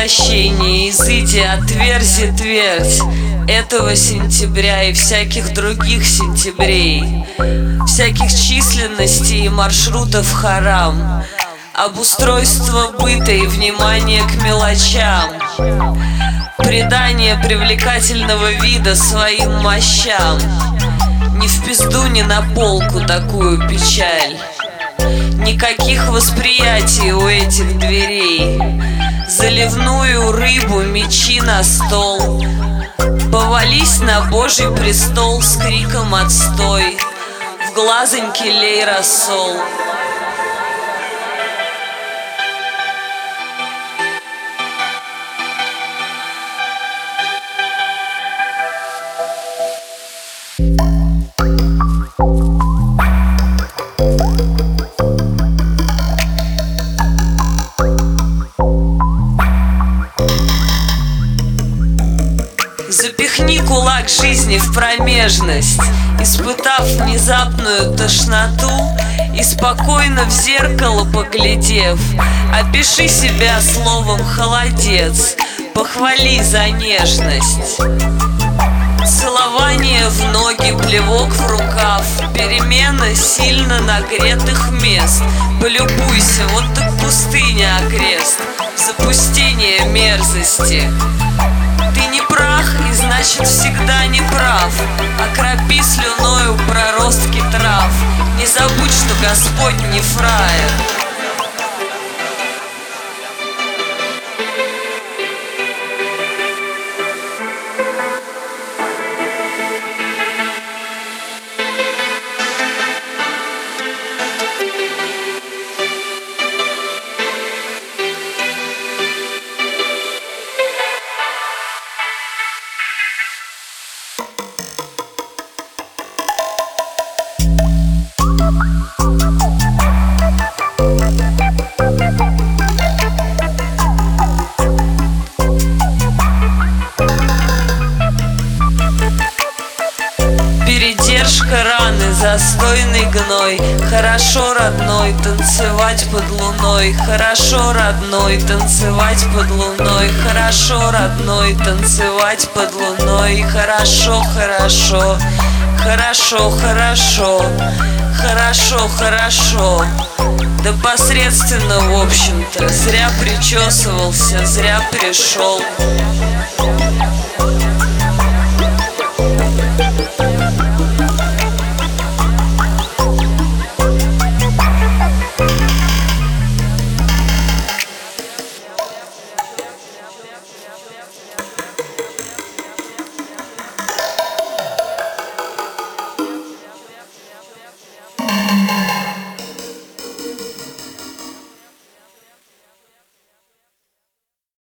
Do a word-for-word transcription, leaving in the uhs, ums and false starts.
прощения, изыди, отверзи твердь этого сентября и всяких других сентябрей, всяких численностей и маршрутов харам, обустройство быта и внимание к мелочам, придание привлекательного вида своим мощам. Ни в пизду, ни на полку такую печаль. Никаких восприятий у этих дверей. Заливную рыбу мечи на стол. Повались на Божий престол с криком «Отстой!» В глазоньке лей рассол. Запихни кулак жизни в промежность, испытав внезапную тошноту, и спокойно в зеркало поглядев, опиши себя словом «холодец», похвали за нежность. Целование в ноги, плевок в рукав, перемена сильно нагретых мест. Полюбуйся, вот так пустыня окрест, запустение мерзости. Ты не прах и значит всегда не прав. Окропи слюною проростки трав. Не забудь, что Господь не фраер. Передержка раны, застойный гной. Хорошо, родной, танцевать под луной. Хорошо, родной, танцевать под луной. Хорошо, родной, танцевать под луной. Хорошо, хорошо, хорошо, хорошо, хорошо, хорошо. Да посредственно, в общем-то. Зря причесывался, зря пришел.